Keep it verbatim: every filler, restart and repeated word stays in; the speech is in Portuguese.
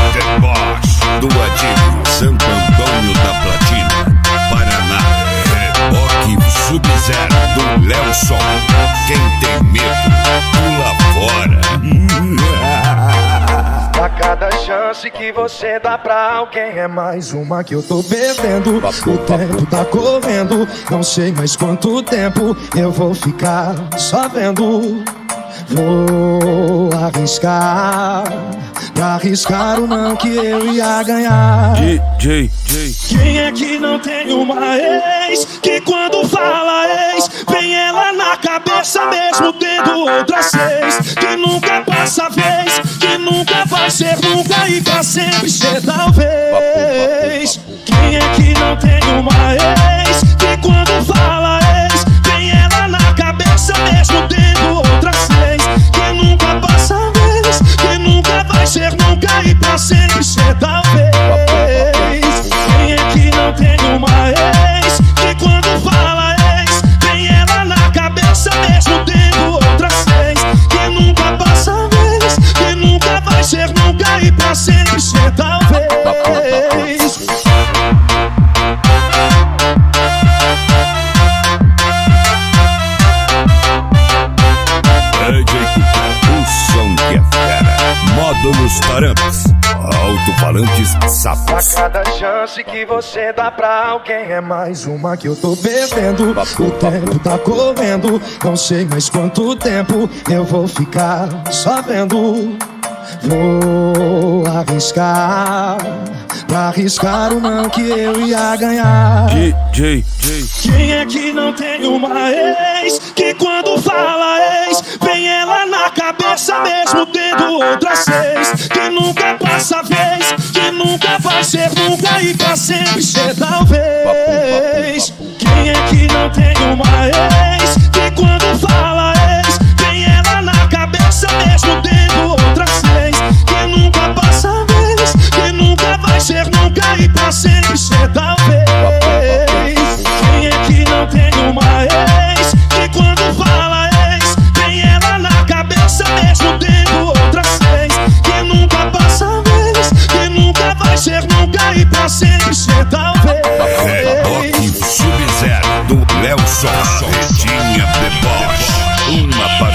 Deboche do Adílio, Santo Antônio da Platina, Paraná. Reboque Sub-Zero do Léo Sol. Quem tem medo, pula fora. A cada chance que você dá pra alguém é mais uma que eu tô bebendo. O tempo tá correndo, não sei mais quanto tempo eu vou ficar só vendo. Vou arriscar, pra arriscar o não que eu ia ganhar. D J, J. Quem é que não tem uma ex que quando fala ex vem ela na cabeça mesmo tendo outras seis? Que nunca passa vez, que nunca vai ser nunca e pra sempre ser talvez. Quem é que não tem uma ex que quando fala ex vem ela na cabeça mesmo tendo outras seis? Que nunca passa vez, que nunca vai ser nunca e pra sempre ser talvez. Quem é que não tem uma ex que quando fala ex vem ela na cabeça mesmo tendo outras seis? Que nunca passa vez, que nunca vai ser nunca e pra sempre ser talvez. O som que é fera. Módulos Tarampas, alto-falantes sapos. A cada chance que você dá pra alguém é mais uma que eu tô bebendo. O tempo tá correndo, não sei mais quanto tempo eu vou ficar só vendo. Vou arriscar, pra arriscar o não que eu ia ganhar. D J, J. Quem é que não tem uma ex que quando fala ex vem ela na cabeça mesmo tendo outras seis? Que nunca passa vez, que nunca vai ser nunca e pra sempre ser talvez. Quem é que não tem uma ex que quando fala ex vem ela na cabeça mesmo tendo outras seis? Que nunca passa vez, que nunca vai ser nunca e pra sempre ser talvez. Quem é que não tem uma ex que quando fala ex vem ela na cabeça mesmo tendo outras seis? Que nunca passa vez, que nunca vai ser nunca e pra sempre ser talvez. Reboque Sub-Zero do Léo Sol. Redinha Deboche, uma